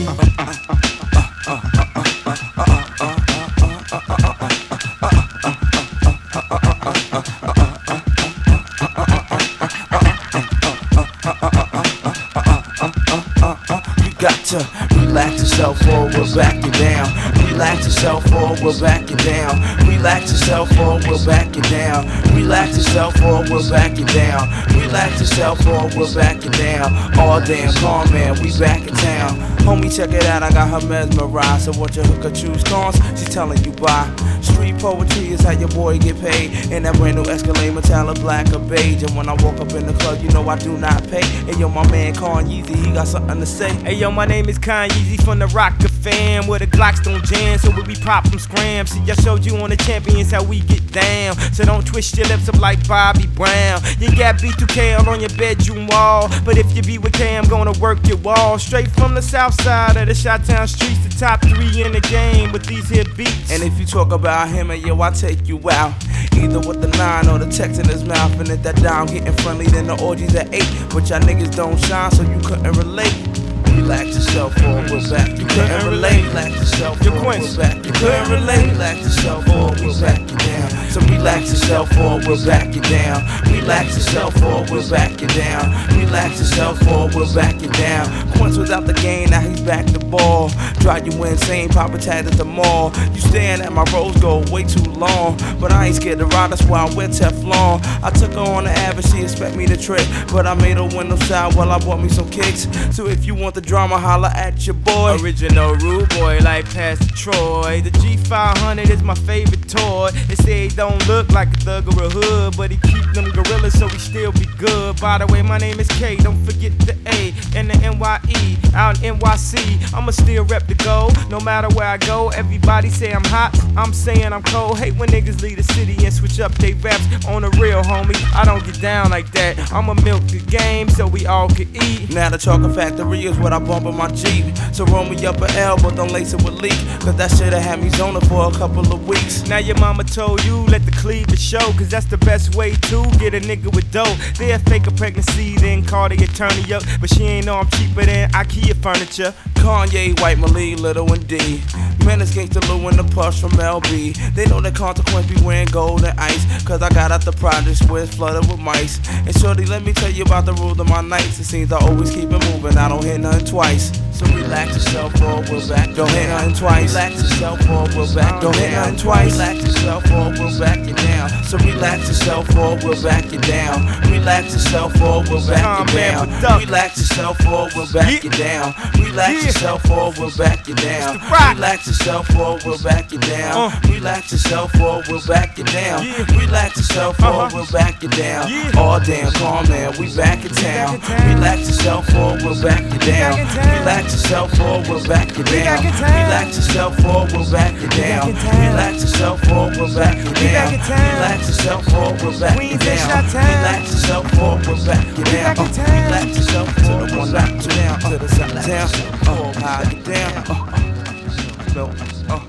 Got to relax yourself or we'll back you down. Relax yourself or we'll back you down. Relax yourself or we'll back you down. Relax yourself or we'll back you down. Relax yourself or we'll back you down. All damn calm man, we back in town. Homie, check it out, I got her mesmerized. So what your hooker choose cons, she's telling you bye. Street poetry is how your boy get paid. In that brand new Escalade metallic black or beige. And when I walk up in the club, you know I do not pay. Hey yo, my man Kanye, he got something to say. Hey yo, my name is Kanye from the Rocker fam, where the Glocks don't jam, so we pop them scram. See, I showed you on the champions how we get down, so don't twist your lips up like Bobby Brown. You got B2K all on your bedroom wall, but if you be with K, I'm gonna work your wall. Straight from the south side of the Chi-Town streets, the top 3 in the game with these here beats. And if you talk about him, and yo, I take you out, either with the 9 or the text in his mouth. And if that down getting friendly, then the orgies at 8. But y'all niggas don't shine, so you couldn't relate. Relax yourself or we're back. You couldn't relate. Relax yourself or we're back. You couldn't relate. Relax yourself or we're back you down. So relax yourself or we'll back you down. Relax yourself or we'll back you down. Relax yourself or we'll back you down. Quince without the game, now he's back to ball. Drive you insane, Papa Tag at the mall. You staring at my rose gold way too long, but I ain't scared to ride, that's why I wear Teflon. I took her on the average, she expect me to trick, but I made her window side while I bought me some kicks. So if you want the drama, holla at your boy. Original rude boy like Pastor Troy. The G500 is my favorite toy. They say he don't look like a thug or a hood, but he keep them gorillas so he still be good. By the way, my name is K, don't forget the A and the NYE. Out in NYC, I'ma still rep the gold. No matter where I go, everybody say I'm hot, I'm saying I'm cold. Hate when niggas leave the city and switch up they raps on the real, homie. I don't get down like that, I'ma milk the game so we all can eat. Now the chocolate factory is what I bump in my Jeep. So roll me up an L, but don't lace it with leak, cause that shit'll have me zoning for a couple of weeks. Now your mama told you let the cleavage show, cause that's the best way to get a nigga with dough. They'll fake a pregnancy, then call the attorney up, but she ain't know I'm cheaper than IKEA furniture. Kanye, White Malik, Little and D. Menace Gangsta Lou and the Push from LB. They know the consequence be wearing gold and ice, cause I got out the projects where it's flooded with mice. And shorty, let me tell you about the rules of my nights. It seems I always keep it moving, I don't hit nothing twice. So relax yourself or we'll back. Don't hit nothing twice. Relax yourself or we'll back. Don't hit nothing twice. Relax yourself or we'll back you down. So relax yourself or we'll back you down. Relax yourself or we'll back you down. Relax yourself or we'll back you down. Relax yourself or we'll back you down. Relax yourself or we'll back you down. Relax yourself or we'll back you down. Relax yourself or we'll back you down. All damn calm man, we back in town. Relax yourself or we'll back you down. Relax yourself or we'll back you down. Relax yourself or we'll back you down. Relax yourself or we'll back you down. Relax yourself or we'll back you down. Relax yourself or we'll back you down. Relax yourself to the one back to down to the side down. High down.